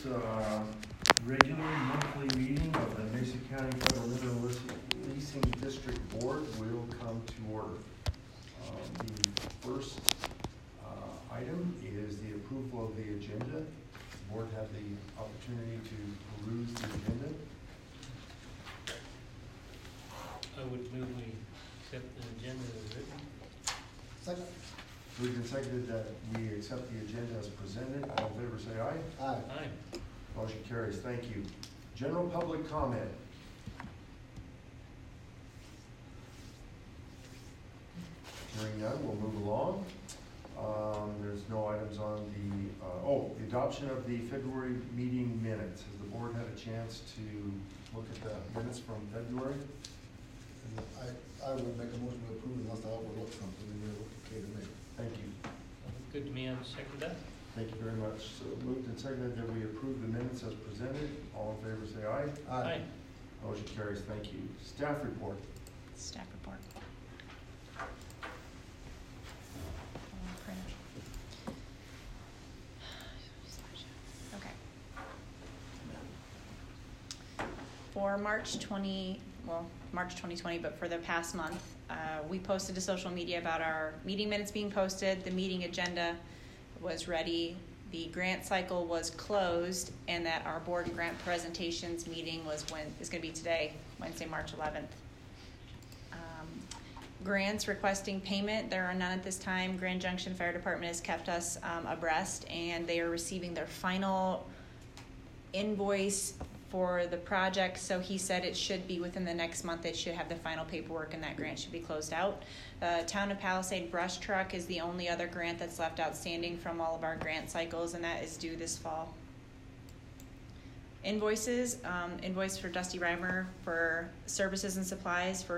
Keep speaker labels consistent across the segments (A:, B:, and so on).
A: regular monthly meeting of the Mesa County Federal Mineral Leasing District Board will come to order. The first item is the approval of the agenda. The board have the opportunity to peruse the agenda.
B: I would move we accept the agenda as written.
C: Second.
A: Moved and seconded that we accept the agenda as presented. All in favor say aye.
C: Aye.
B: Aye.
A: Motion carries. Thank you. General public comment. Hearing none, we'll move along. There's no items on the, the adoption of the February meeting minutes. Has the board had a chance to look at the minutes from February?
C: I would make a motion to approve unless I overlook something and you're okay to me.
A: Thank you.
B: Good to me. I'll second that.
A: Thank you very much. So moved and seconded that we approve the minutes as presented. All in favor say aye.
B: Aye.
A: Motion carries. Thank you. Staff report.
D: Staff report. Okay. For March 2020, but for the past month, we posted to social media about our meeting minutes being posted. The meeting agenda was ready. The grant cycle was closed, and that our board and grant presentations meeting is going to be today, Wednesday, March 11th. Grants requesting payment, there are none at this time. Grand Junction Fire Department has kept us abreast, and they are receiving their final invoice for the project, so he said it should be within the next month. They should have the final paperwork and that grant should be closed out. Town of Palisade Brush Truck is the only other grant that's left outstanding from all of our grant cycles, and that is due this fall. Invoices, invoice for Dusty Reimer for services and supplies for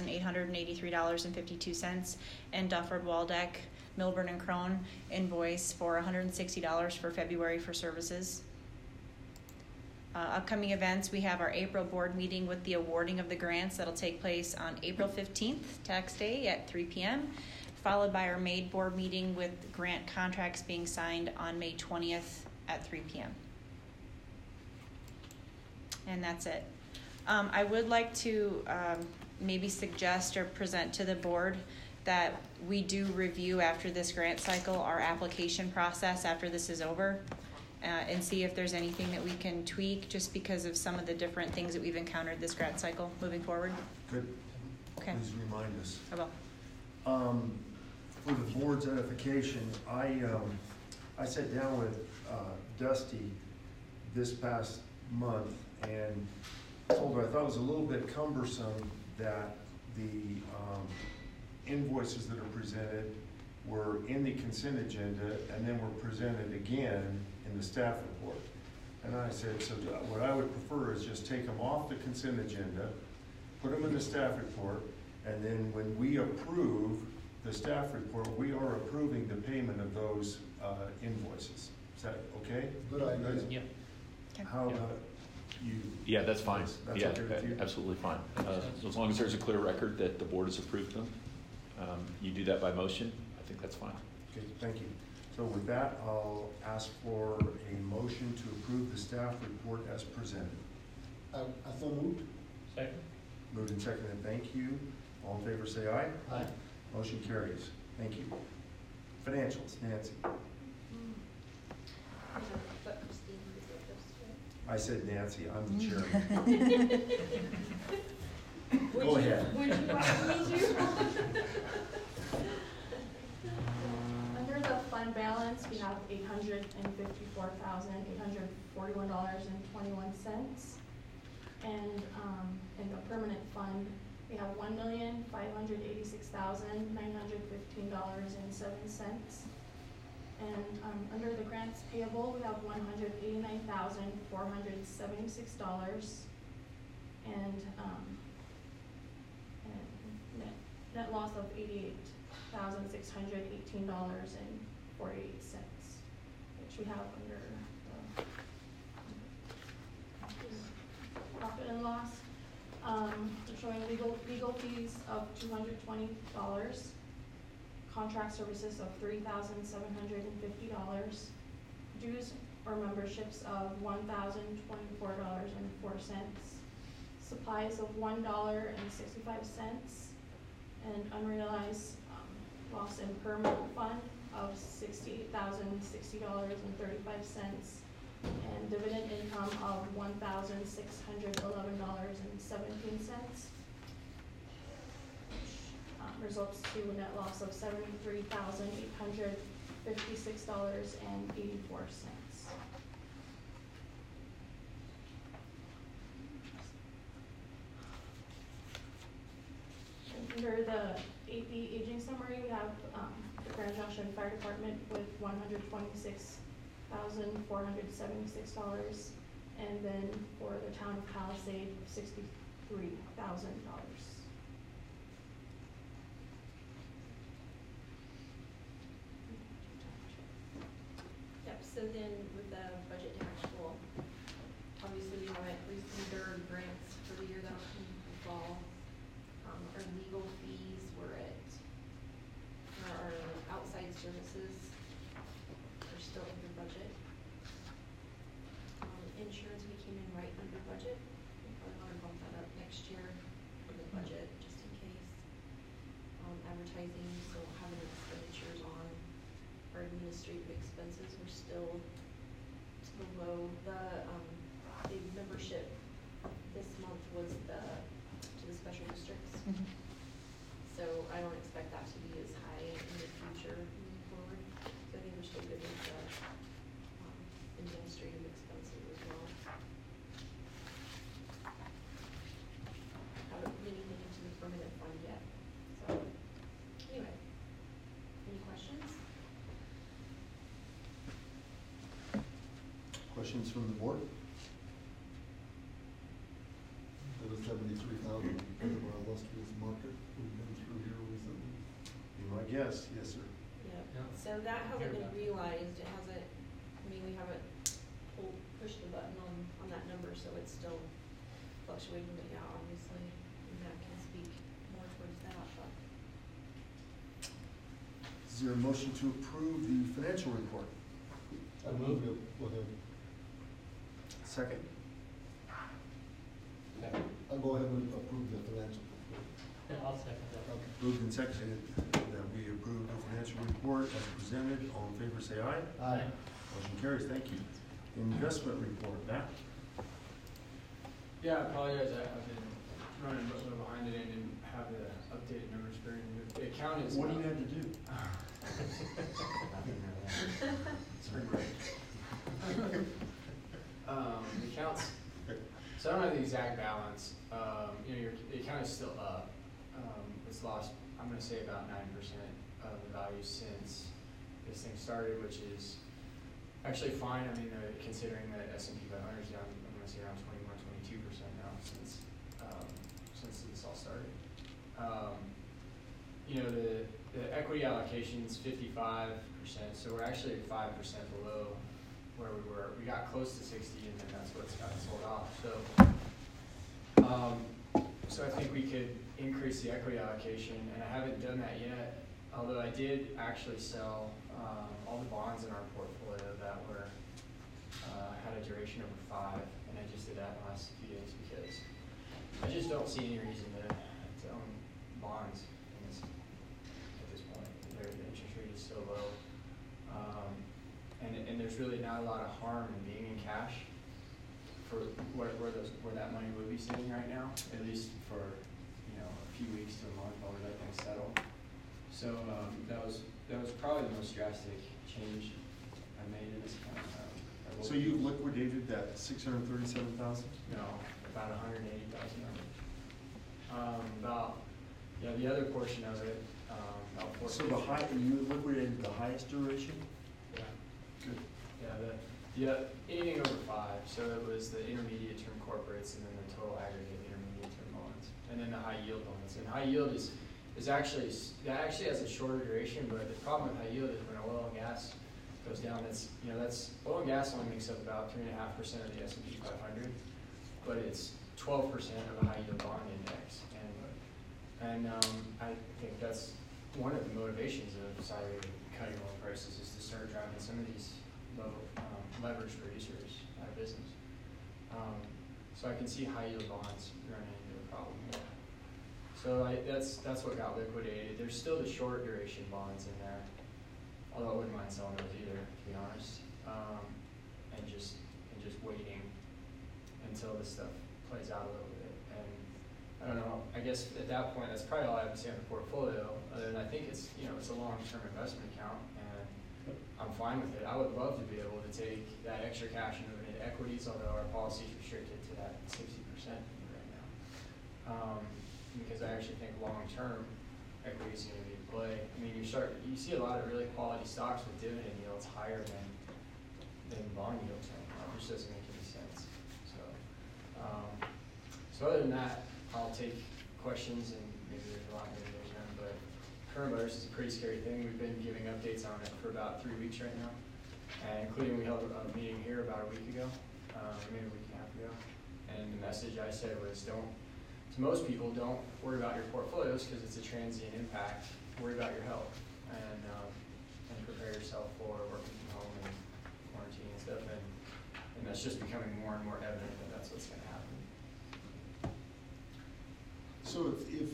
D: $3,883.52, and Dufford Waldeck, Milburn and Crone invoice for $160 for February for services. Upcoming events, we have our April board meeting with the awarding of the grants that'll take place on April 15th, tax day at 3 p.m., followed by our May board meeting with grant contracts being signed on May 20th at 3 p.m. And that's it. I would like to maybe suggest or present to the board that we do review after this grant cycle our application process after this is over. And see if there's anything that we can tweak just because of some of the different things that we've encountered this grant cycle moving forward.
A: Good.
D: Okay.
A: Please remind us.
D: I will.
A: For the board's edification, I sat down with Dusty this past month and told her I thought it was a little bit cumbersome that the invoices that are presented were in the consent agenda and then were presented again in the staff report. And I said, so what I would prefer is just take them off the consent agenda, put them in the staff report, and then when we approve the staff report, we are approving the payment of those invoices. Is that okay?
C: Good idea.
B: Yeah.
D: Okay.
A: How about you?
E: Yeah, that's fine.
A: That's
E: Yeah,
A: okay with you?
E: absolutely fine. As long as there's a clear record that the board has approved them, you do that by motion, I think that's fine.
A: Okay, thank you. So with that, I'll ask for a motion to approve the staff report as presented.
C: I so moved.
B: Second.
A: Moved and seconded, thank you. All in favor say aye.
C: Aye.
A: Motion carries. Thank you. Financials, Nancy. I said Nancy, I'm the chairman. Go ahead.
F: Would you like me to? Under the fund balance, we have $854,841.21. And in the permanent fund, we have $1,586,915.07. And under the grants payable, we have $189,476. And net loss of $88,618.48, which we have under the profit and loss. We're showing legal fees of $220, contract services of $3,750, dues or memberships of $1,024.04, supplies of $1.65, and unrealized loss in permit fund of $68,060.35, and dividend income of $1,611.17. Results to a net loss of $73,856.84. Under the AP aging summary, we have the Grand Junction Fire Department with $126,476, and then for the town of Palisade, $63,000.
G: Yep, so then with the budget to actual, obviously we haven't received our grants for the year that'll come in the fall. Our legal fees were at, our outside services are still under budget. Insurance, we came in right under budget. We probably want to bump that up next year for the budget, just in case. Advertising, so having expenditures on our administrative expenses, we're still below the membership this month was to the special districts.
D: Mhm.
G: So I don't expect that to be as high in the future moving forward. So I think we're still good with the administrative expenses as well. Haven't put anything into the permanent fund yet. So anyway, any questions?
A: Questions from the board?
C: That was 73,000 because of our illustrious market we've been through here recently.
A: Be my guess, yes, sir.
G: Yeah.
B: Yeah.
G: So that hasn't
B: Hear
G: been
B: about that.
G: realized, it hasn't, I mean, we haven't pushed the button on that number, so it's still fluctuating, but yeah, obviously, Matt can speak more towards that, but.
A: Is there a motion to approve the financial report?
C: I move it with a,
A: Second?
C: I'll go ahead and approve the financial report.
B: Yeah, I'll second that.
A: Moved and seconded that we approve the financial report as presented. All in favor, say aye.
C: Aye.
A: Motion carries. Thank you. Investment report, Matt?
H: Yeah, I apologize, I've been running a little behind today and didn't have the updated numbers for you. The account is.
A: What do you have to do?
H: Spring break. The accounts, so I don't have the exact balance, the account is still up. It's lost, I'm gonna say about 9% of the value since this thing started, which is actually fine. I mean, considering that S&P 500 is down, I'm gonna say around 21-22% now since this all started. The equity allocation is 55%, so we're actually at 5% below where we were. We got close to 60, and then that's what's gotten sold off. So I think we could increase the equity allocation, and I haven't done that yet. Although I did actually sell all the bonds in our portfolio that were had a duration over 5, and I just did that in the last few days because I just don't see any reason to own bonds at this point. The interest rate is so low, and there's really not a lot of harm in being in cash for where that money would be sitting right now, at least for a few weeks to a month while we let things settle. So that was probably the most drastic change I made in this account.
A: So you liquidated that $637,000?
H: No, about $180,000. The other portion of it, about 4.
A: So you liquidated the highest duration?
H: Yeah.
A: Good.
H: Yeah, anything over 5. So it was the intermediate term corporates, and then the total aggregate intermediate term bonds, and then the high yield bonds. And high yield is actually has a shorter duration, but the problem with high yield is when oil and gas goes down, that's oil and gas only makes up about 3.5% of the S&P 500, but it's 12% of the high yield bond index, and I think that's one of the motivations of deciding cutting oil prices is to start driving some of these low leverage producers out of business. So I can see high yield bonds running into a problem here. So that's what got liquidated. There's still the short duration bonds in there, although I wouldn't mind selling those either, to be honest. And just waiting until this stuff plays out a little bit. And I don't know, I guess at that point, that's probably all I have to say on the portfolio, other than I think it's, it's a long-term investment account, and I'm fine with it. I would love to be able to take that extra cash and move it into equities, although our policy is restricted to that 60% right now. Because I actually think long-term equities are going to be in play. I mean, you see a lot of really quality stocks with dividend yields higher than bond yields right now, which doesn't make any sense. So other than that, I'll take questions, and maybe there's a lot, maybe there's none, but coronavirus is a pretty scary thing. We've been giving updates on it for about 3 weeks right now, and including we held a meeting here about a week ago, maybe a week and a half ago, and the message I said was to most people, don't worry about your portfolios because it's a transient impact. Worry about your health, and prepare yourself for working from home and quarantine and stuff, and that's just becoming more and more evident that that's what's going to happen.
A: So if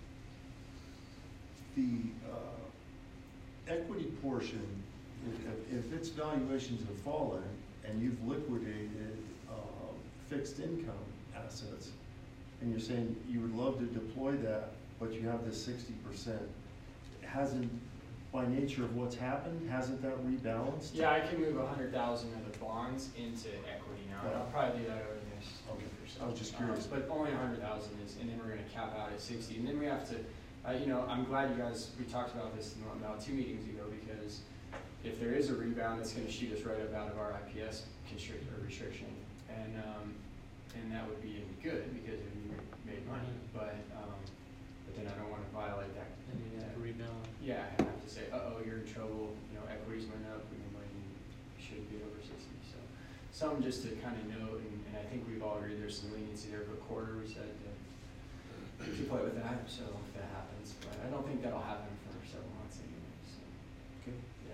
A: the equity portion, if its valuations have fallen and you've liquidated fixed income assets, and you're saying you would love to deploy that, but you have this 60%, hasn't, by nature of what's happened, hasn't that rebalanced?
H: Yeah, I can move 100,000 of the bonds into equity now, and I'll probably do that over the next week or so.
A: I was just curious.
H: But only 100,000 is, and then we're going to cap out at 60, and then we have to, I'm glad you guys, we talked about this about 2 meetings ago, because if there is a rebound, it's going to shoot us right up out of our IPS restriction, and that would be good because it would be made money, but then I don't want to violate that.
B: And you have to rebalance.
H: Yeah, I have to say, you're in trouble, equities went up, you should be over 60, so. Some just to kind of note, and I think we've all agreed there's some leniency there, but quarter we said to play with that, so if that happens, but I don't think that'll happen for several months anyway, so.
A: Okay.
H: Yeah.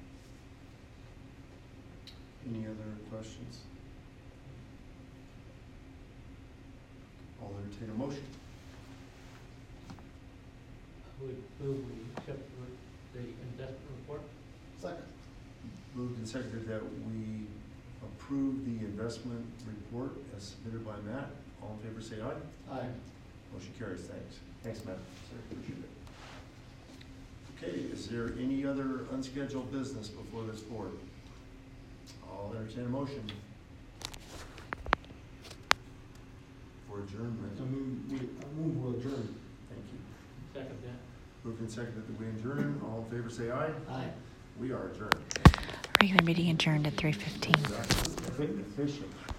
A: Any other questions? I'll entertain a motion.
B: I would move we accept the investment report.
C: Second.
A: Moved and seconded that we approve the investment report as submitted by Matt. All in favor say aye.
C: Aye.
A: Motion carries. Thanks. Thanks, Matt.
H: Sure.
A: Appreciate it. Okay, is there any other unscheduled business before this board? I'll entertain a motion for adjournment.
C: I move we'll adjourn.
A: Thank you.
B: Second that.
A: Moved and seconded that we adjourn. All in favor say aye.
C: Aye.
A: We are adjourned.
D: Regular meeting adjourned at 3:15.
A: Efficient.